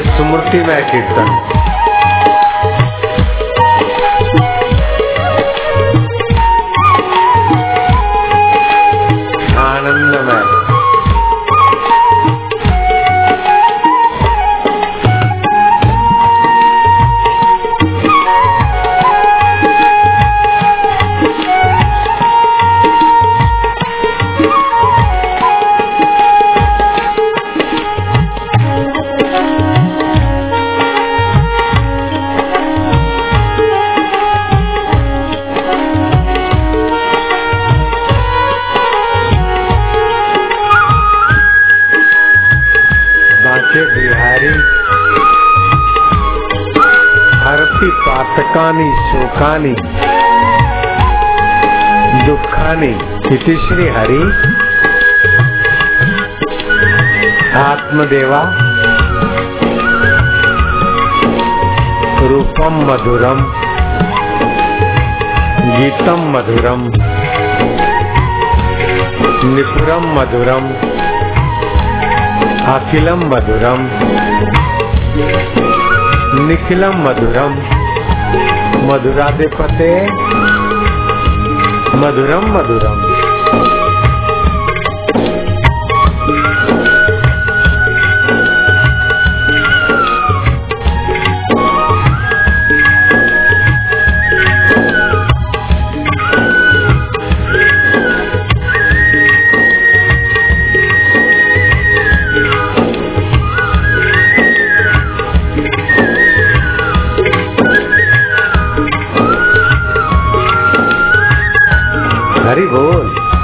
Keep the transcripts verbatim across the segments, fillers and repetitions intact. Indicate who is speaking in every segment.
Speaker 1: स्मृतिमय कीर्तन। आनंदमय। बिहारी हरति पातकानि शोकानि दुखानि इति श्री हरि आत्मदेवा रूपम मधुरम गीतम मधुरम निपुरम मधुरम अखिलम मधुरम निखिलम मधुरम मधुराधिपते मधुरम मधुरम। हरि बोल।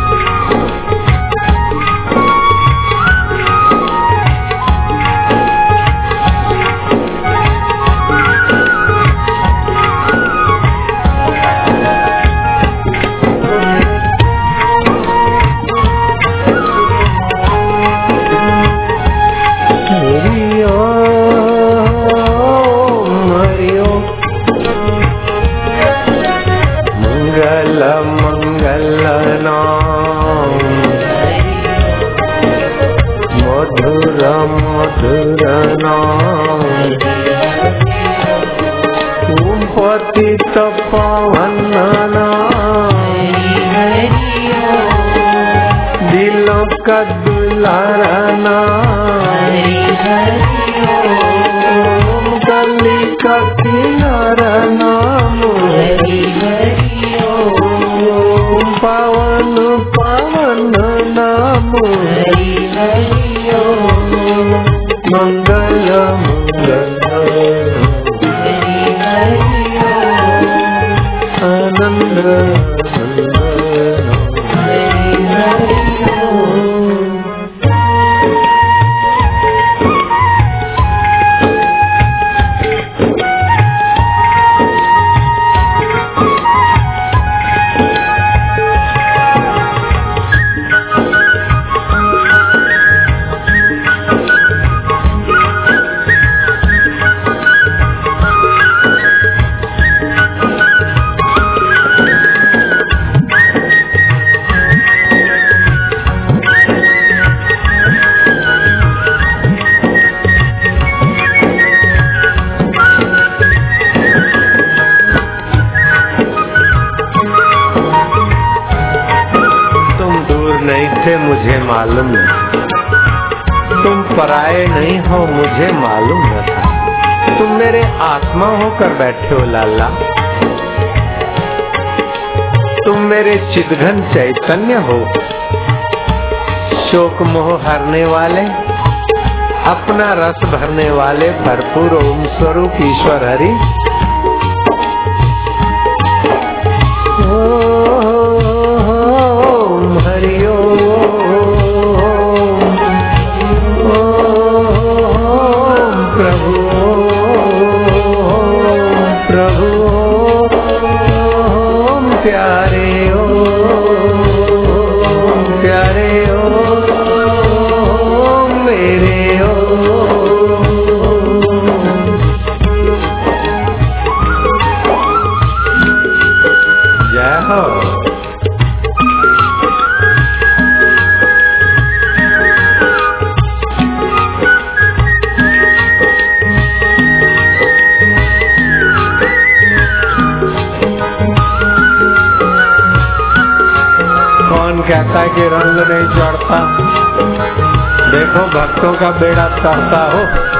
Speaker 1: पतित पावन दिलों का दुलारा गली का किनारा नाम पावन पावन नाम मंगल मंगल आनंद मुझे मालूम नहीं, तुम पराये नहीं हो मुझे मालूम न था। तुम मेरे आत्मा होकर बैठे हो लाला, तुम मेरे चिदघन चैतन्य हो, शोक मोह हरने वाले, अपना रस भरने वाले भरपूर ओम स्वरूप ईश्वर हरि। ओम हरि ओम प्रभु प्रभु ओम प्यारे ओम प्यारे ओम मेरे ओम। जय हो। कहता है कि रंग नहीं चढ़ता, देखो भक्तों का बेड़ा तरता हो।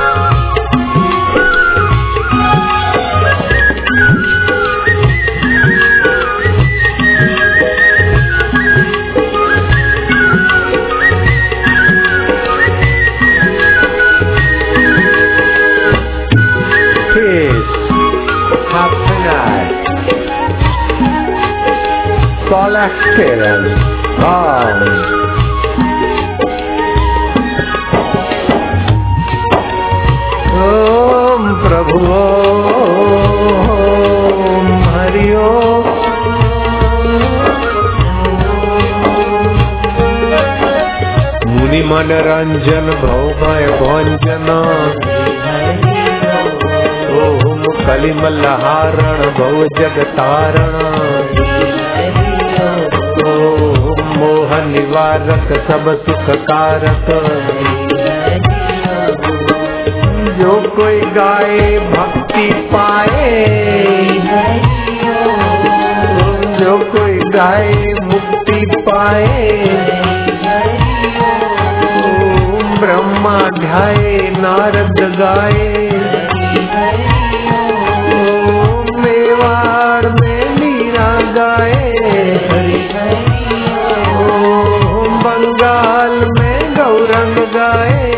Speaker 1: Collected calm. Om Prabhu Om Hari Om. Muni Manoranjan Bhaumay Bhanjana. Om Kalimallaharan Bhav Jagatarana. मोह निवारक सब सुख कारक, जो कोई गाए भक्ति पाए, जो कोई गाए मुक्ति पाए। ब्रह्मा ध्याए नारद गाए, मेवाड़ में मीरा गाए। बंगाल में गौरंग गाए,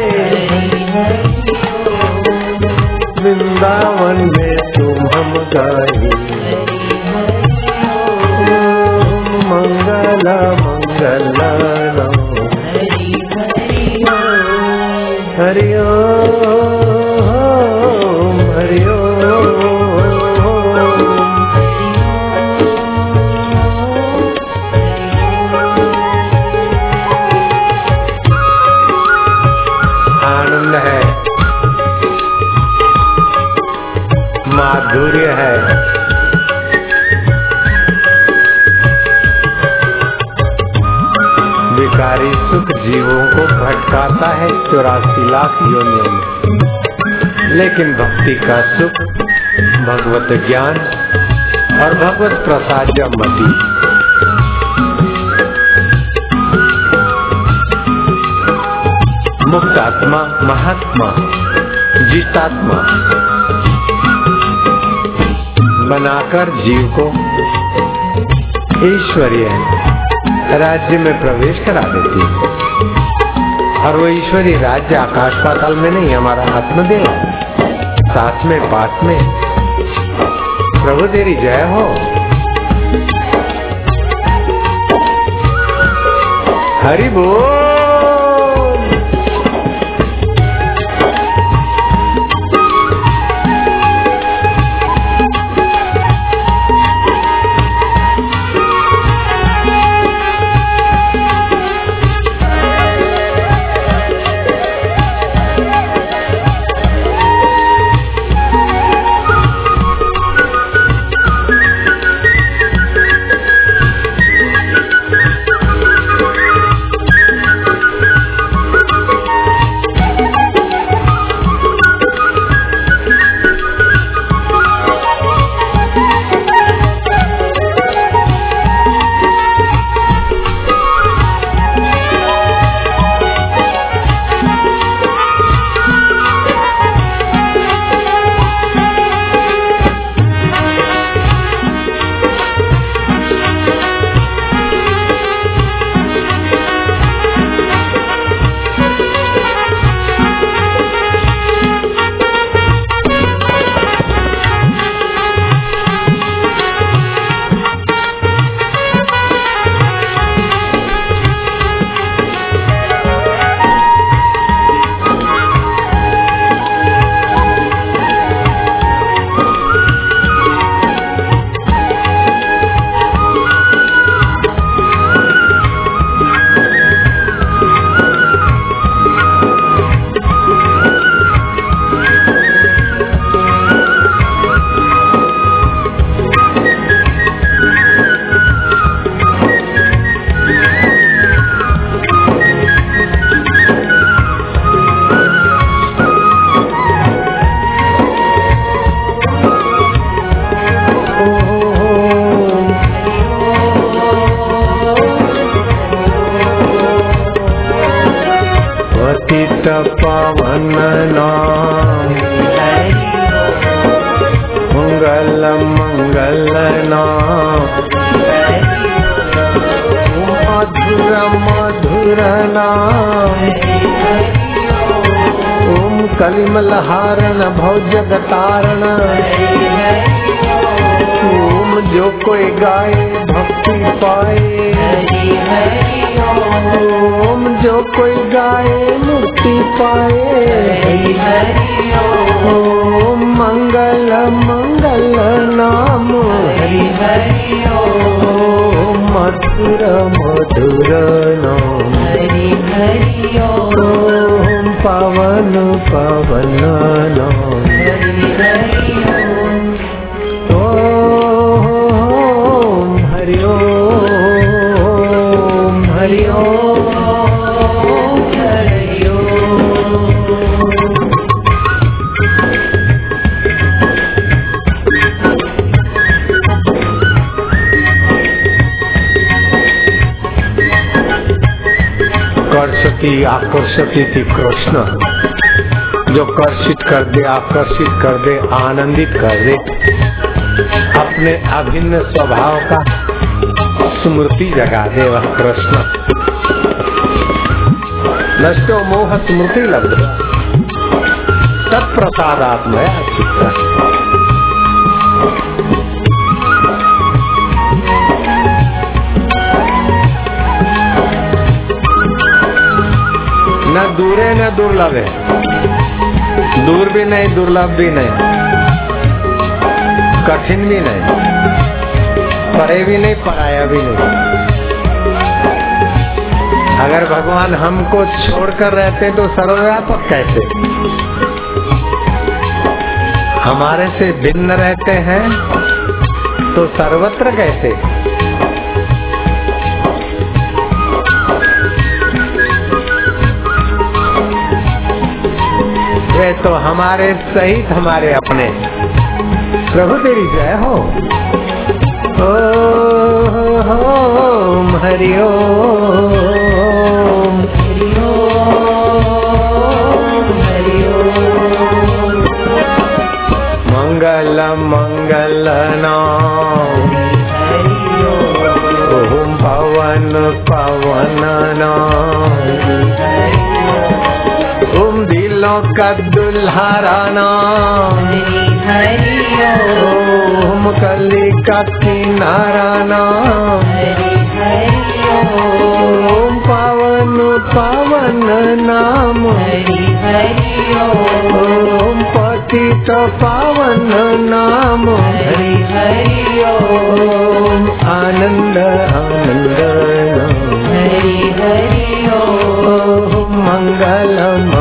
Speaker 1: वृंदावन में तुम हम गाए। मंगल मंगल हरि ओम हरि ओम। माधुर्य है, विकारी सुख जीवों को भटकाता है चौरासी लाख योनियों में, लेकिन भक्ति का सुख, भगवत ज्ञान और भगवत प्रसादमति मुक्तात्मा, महात्मा, जितात्मा बनाकर जीव को ईश्वरीय राज्य में प्रवेश करा देती है। और वो ईश्वरीय राज्य आकाश पाताल में नहीं, हमारा आत्मदेव साथ में पास में। प्रभु तेरी जय हो। हरि बोल। कमलहारण भव जगतारण। ओम जो कोई गाए भक्ति पाए, ओम जो कोई गाए मुक्ति पाए। ओम मंगल मंगल नाम हरि हरि। ओम मधुर मधुर नाम हरि हरि। ओम पवन पवन नाम हरि हरि। ओम हरि ओम हरि ओम हरि ओम। कर्षति आकर्षति थी कृष्ण, जो कर्षित कर दे, आकर्षित कर दे, आनंदित कर दे। अपने अभिन्न स्वभाव का स्मृति जगा दे वह कृष्ण। नष्टो मोह स्मृति लब्ध तत्प्रसादात्मया चित्ता। न दूरे न दुर्लभ है, दूर भी नहीं दुर्लभ भी नहीं, कठिन भी नहीं, परे भी नहीं पराया भी नहीं। अगर भगवान हमको छोड़कर रहते तो सर्वव्यापक कैसे, हमारे से भिन्न रहते हैं तो सर्वत्र कैसे। वे तो हमारे सहित हमारे अपने। प्रभु तेरी जय हो। ओम हरि ओम हरि ओम हरि ओम। मंगल मंगल नाम ओम पवन पवन नाम। ओम दिलों का दुल्हारा नाम। ओम कली का किनारा नाम। ओम पावन पावन नाम। ओम पतित पावन नाम। ओम आनंद आनंद नाम। ओम मंगल